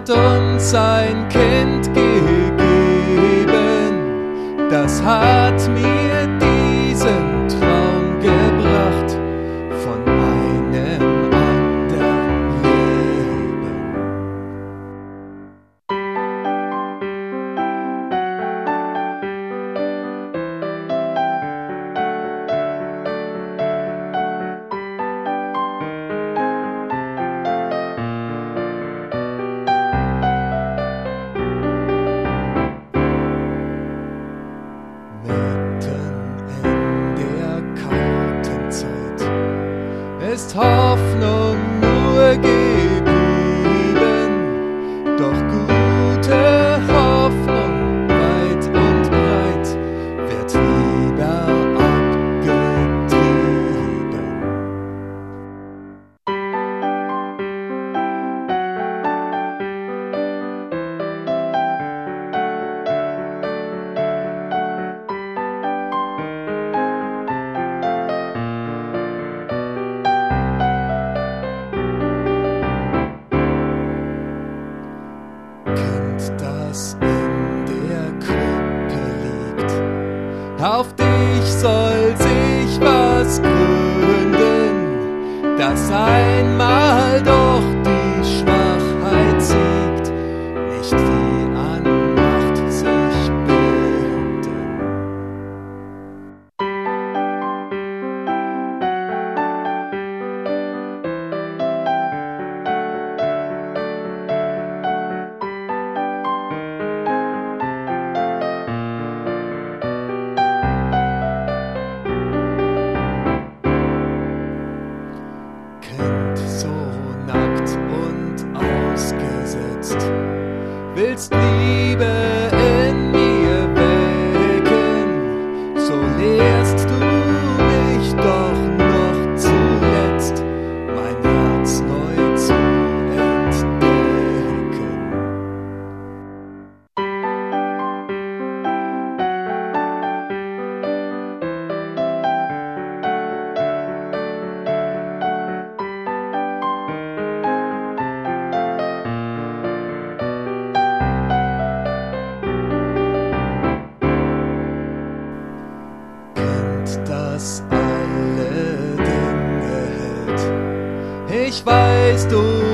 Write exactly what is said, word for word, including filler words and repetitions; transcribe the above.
hat uns ein Kind gegeben, das hat mir diesen Traum gebracht von einem anderen Leben. Ist Hoffnung nur geblieben, doch gute Hoffnung weit und breit wird lieber abgetrieben. Das in der Krippe liegt. Auf dich soll sich was gründen, dass einmal doch die Schwachheit siegt, nicht die an Macht sich binden. So nackt und ausgesetzt, willst Liebe in mir wecken, so lehrst du mich doch noch zuletzt, mein Herz neu zu entdecken. Das alle Dinge hält. Ich weiß, du